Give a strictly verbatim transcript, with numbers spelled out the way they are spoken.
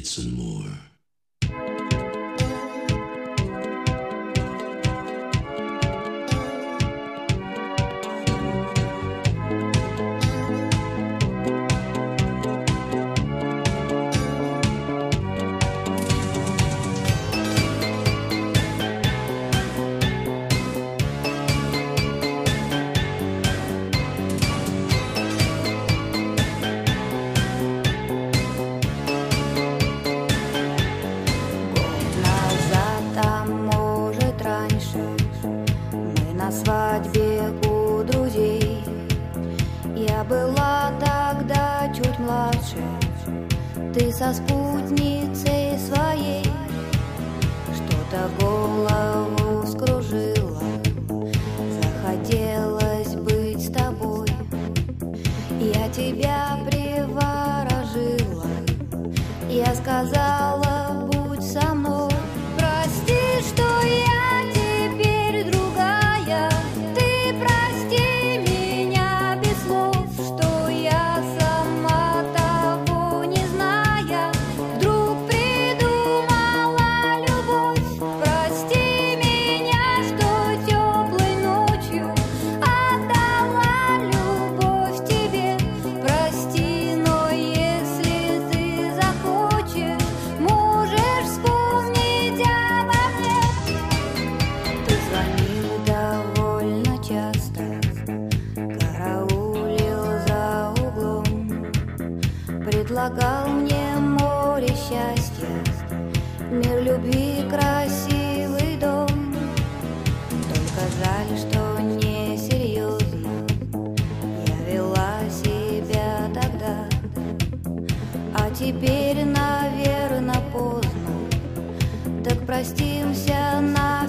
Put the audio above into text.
minutes and more. Ты со спутницей своей что-то голову вскружила. Захотелось быть с тобой, я тебя приворожила. Я сказала, будь со мной. Прости, что я теперь другая. Ты прости меня без слов, что я сама того не зная вдруг придумала любовь. Прости меня, что теплой ночью отдала любовь тебе. Прости, но если ты захочешь, можешь вспомнить обо мне. Ты звонил довольно часто, караулил за углом, предлагал мне море счастья, мир любви, красивый дом. Только жаль, что несерьезно я вела себя тогда. А теперь, наверно, поздно, так простимся навсегда.